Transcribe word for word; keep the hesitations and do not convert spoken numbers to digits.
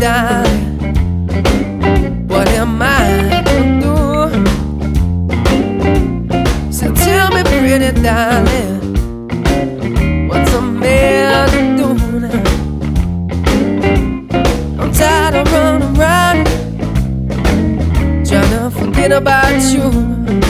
darling, what am I to do? So tell me, pretty darling, what's a man to do now? I'm tired of running around, trying to forget about you.